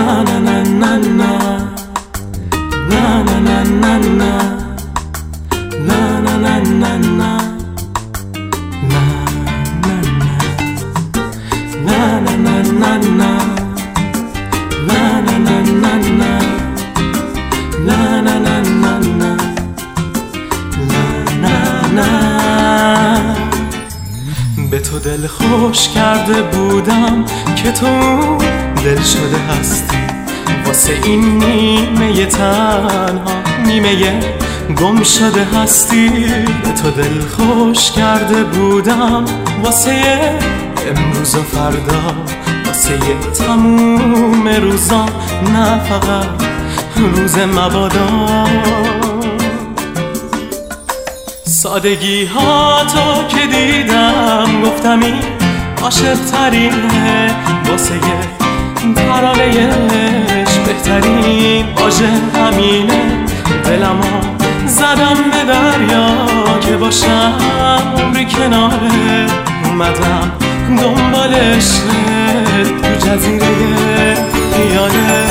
به تو دل خوش کرده بودم که تو دل شده هستی واسه این نیمه تنها نیمه گم شده هستی. به تو دل خوش کرده بودم واسه امروز و فردا واسه تموم روزا نه فقط روز مبادا. سادگی ها تا که دیدم گفتم این عاشق ترینه واسه ترانه‌اش بهترین واژه همینه. دلمو زدم به دریا که باشم عمری کناره اومدم دنبالش تو جزیره خیاله.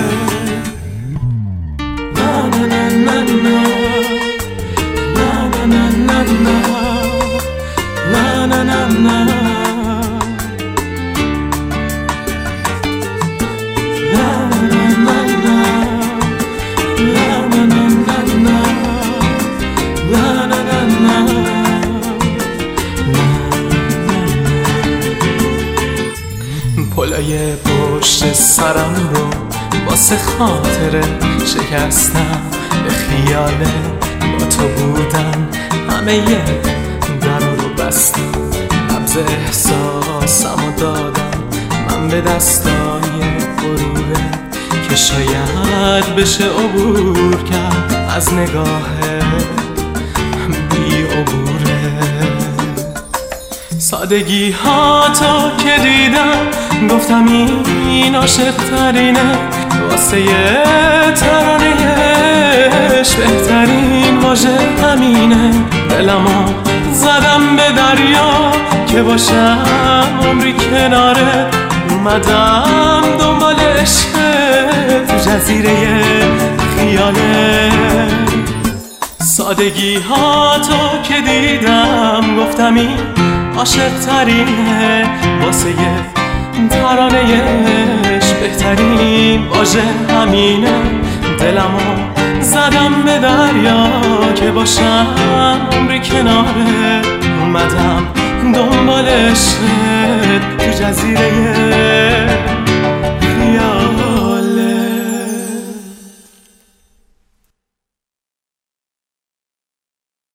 پلای پشت سرم رو واسه خاطر شکستم به خیاله با تو بودن همه در رو بستم نبض احساسم رو دادم من به دستای غروره که شاید بشه عبور کرد از نگاه بی عبوره. سادگی ها تا که دیدم گفتم این عاشق ترینه واسه ترانه‌اش بهترین واژه همینه. دلمو زدم به دریا که باشم عمری کناره اومدم دنبال عشق تو جزیره خیاله. سادگی ها تا که دیدم گفتم این عاشق ترینه واسه ترانه‌اش بهترین واژه همینه. دلمو زدم به دریا که باشم عمری کناره اومدم دنبال عشق تو جزیره